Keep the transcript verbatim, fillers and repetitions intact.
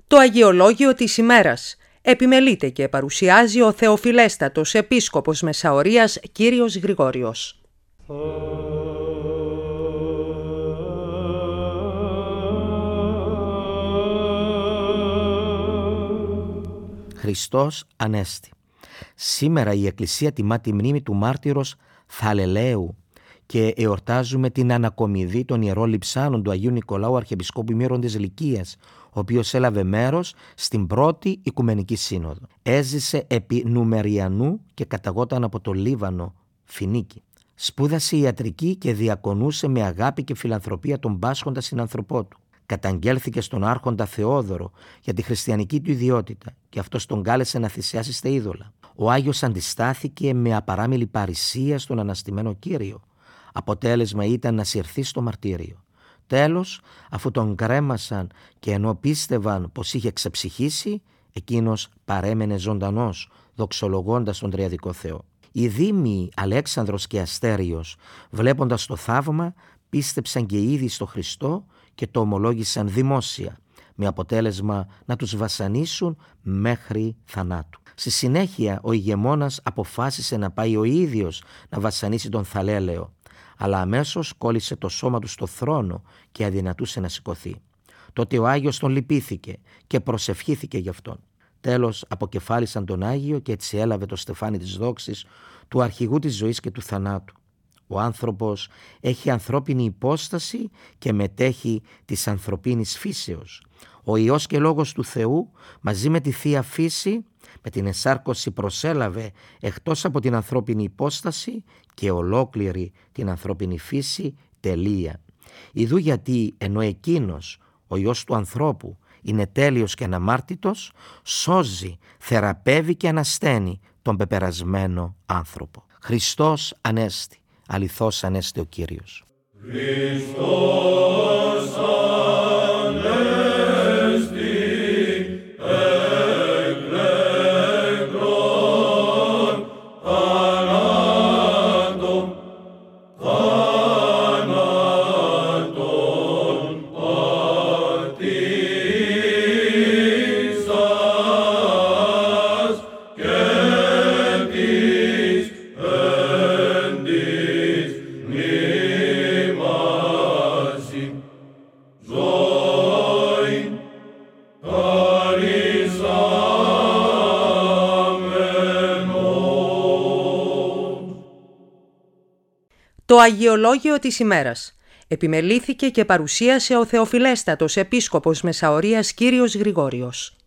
Το Αγιολόγιο της ημέρας επιμελείται και παρουσιάζει ο Θεοφιλέστατος Επίσκοπος Μεσαωρίας Κύριος Γρηγόριος. Χριστός Ανέστη. Σήμερα η Εκκλησία τιμά τη μνήμη του μάρτυρος Θαλελαίου και εορτάζουμε την ανακομιδή των ιερών λειψάνων του Αγίου Νικολάου Αρχιεπισκόπου Μύρων της Λυκίας, ο οποίος έλαβε μέρος στην πρώτη Οικουμενική Σύνοδο. Έζησε επί Νουμεριανού και καταγόταν από το Λίβανο, Φινίκη. Σπούδασε ιατρική και διακονούσε με αγάπη και φιλανθρωπία τον πάσχοντα συνανθρωπό του. Καταγγέλθηκε στον άρχοντα Θεόδωρο για τη χριστιανική του ιδιότητα και αυτός τον κάλεσε να θυσιάσει στα είδωλα. Ο Άγιος αντιστάθηκε με απαράμιλη παρησία στον αναστημένο Κύριο. Αποτέλεσμα ήταν να συρθεί στο μαρτύριο. Τέλος, αφού τον κρέμασαν και ενώ πίστευαν πως είχε ξεψυχήσει, εκείνος παρέμενε ζωντανός, δοξολογώντας τον Τριαδικό Θεό. Οι δήμοι Αλέξανδρος και Αστέριος, βλέποντας το θαύμα, πίστεψαν και ήδη στο Χριστό και το ομολόγησαν δημόσια, με αποτέλεσμα να τους βασανίσουν μέχρι θανάτου. Στη συνέχεια ο ηγεμόνας αποφάσισε να πάει ο ίδιος να βασανίσει τον Θαλέλαιο, αλλά αμέσως κόλλησε το σώμα του στο θρόνο και αδυνατούσε να σηκωθεί. Τότε ο Άγιος τον λυπήθηκε και προσευχήθηκε γι' αυτόν. Τέλος αποκεφάλισαν τον Άγιο και έτσι έλαβε το στεφάνι της δόξης του αρχηγού της ζωής και του θανάτου. Ο άνθρωπος έχει ανθρώπινη υπόσταση και μετέχει της ανθρωπίνης φύσεως. Ο Υιός και Λόγος του Θεού μαζί με τη Θεία Φύση με την ενσάρκωση προσέλαβε εκτός από την ανθρώπινη υπόσταση και ολόκληρη την ανθρώπινη φύση τελεία. Ιδού γιατί ενώ εκείνος, ο Υιός του ανθρώπου, είναι τέλειος και αναμάρτητος, σώζει, θεραπεύει και ανασταίνει τον πεπερασμένο άνθρωπο. Χριστός Ανέστη. Αληθώς Ανέστη ο Κύριος. Χριστός Ανέστη, εκλέγρον θανάτων, θανάτων πατήσας και της εν της μνήμασι ζωήν χαρισάμενον. Το Αγιολόγιο της ημέρας επιμελήθηκε και παρουσίασε ο Θεοφιλέστατος Επίσκοπος Μεσαωρίας Κύριος Γρηγόριος.